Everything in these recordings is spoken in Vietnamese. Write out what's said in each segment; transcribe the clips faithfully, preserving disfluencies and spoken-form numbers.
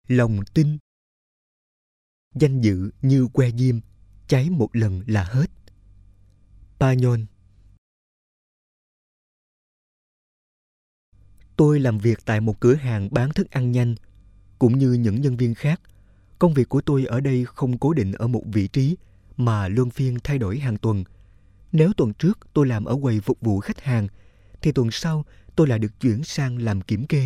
Lòng tin. Danh dự như que diêm, cháy một lần là hết. Pañol. Tôi làm việc tại một cửa hàng bán thức ăn nhanh. Cũng như những nhân viên khác, công việc của tôi ở đây không cố định ở một vị trí mà luân phiên thay đổi hàng tuần. Nếu tuần trước tôi làm ở quầy phục vụ khách hàng, thì tuần sau tôi lại được chuyển sang làm kiểm kê.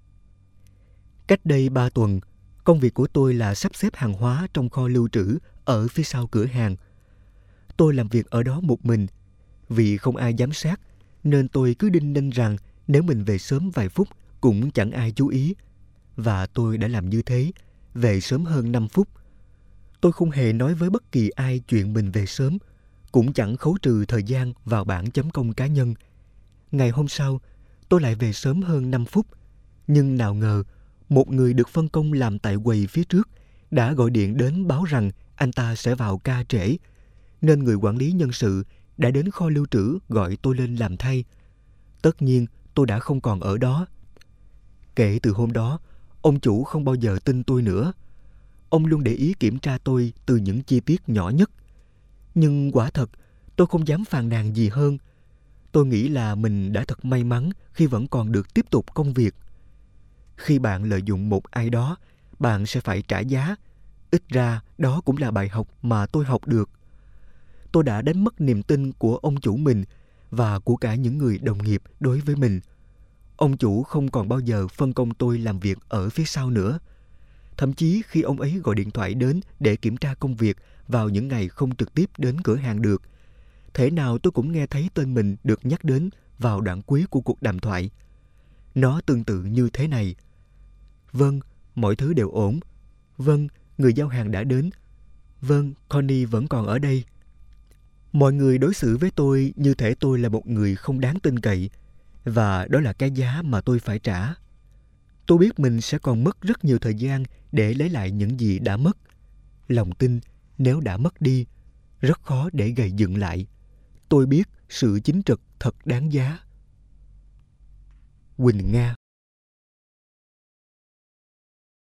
Cách đây ba tuần, công việc của tôi là sắp xếp hàng hóa trong kho lưu trữ ở phía sau cửa hàng. Tôi làm việc ở đó một mình. Vì không ai giám sát, nên tôi cứ đinh ninh rằng nếu mình về sớm vài phút cũng chẳng ai chú ý. Và tôi đã làm như thế, về sớm hơn năm phút. Tôi không hề nói với bất kỳ ai chuyện mình về sớm, cũng chẳng khấu trừ thời gian vào bảng chấm công cá nhân. Ngày hôm sau, tôi lại về sớm hơn năm phút. Nhưng nào ngờ, một người được phân công làm tại quầy phía trước đã gọi điện đến báo rằng anh ta sẽ vào ca trễ, nên người quản lý nhân sự đã đến kho lưu trữ gọi tôi lên làm thay. Tất nhiên, tôi đã không còn ở đó. Kể từ hôm đó, ông chủ không bao giờ tin tôi nữa. Ông luôn để ý kiểm tra tôi từ những chi tiết nhỏ nhất. Nhưng quả thật, tôi không dám phàn nàn gì hơn. Tôi nghĩ là mình đã thật may mắn khi vẫn còn được tiếp tục công việc. Khi bạn lợi dụng một ai đó, bạn sẽ phải trả giá. Ít ra, đó cũng là bài học mà tôi học được. Tôi đã đánh mất niềm tin của ông chủ mình và của cả những người đồng nghiệp đối với mình. Ông chủ không còn bao giờ phân công tôi làm việc ở phía sau nữa. Thậm chí khi ông ấy gọi điện thoại đến để kiểm tra công việc vào những ngày không trực tiếp đến cửa hàng được, thể nào tôi cũng nghe thấy tên mình được nhắc đến vào đoạn cuối của cuộc đàm thoại. Nó tương tự như thế này: Vâng, mọi thứ đều ổn. Vâng, người giao hàng đã đến. Vâng, Connie vẫn còn ở đây. Mọi người đối xử với tôi như thể tôi là một người không đáng tin cậy, và đó là cái giá mà tôi phải trả. Tôi biết mình sẽ còn mất rất nhiều thời gian để lấy lại những gì đã mất. Lòng tin, nếu đã mất đi, rất khó để gầy dựng lại. Tôi biết sự chính trực thật đáng giá. Quỳnh Nga.